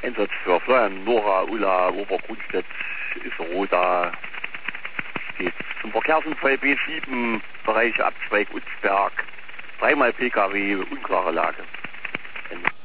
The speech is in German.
Einsatz für Florian, Nora, Ulla, Obergrundstedt, Iseroda. Geht zum Verkehrsunfall B7, Bereich Abzweig Utzberg. 3-mal PKW, unklare Lage. Ende.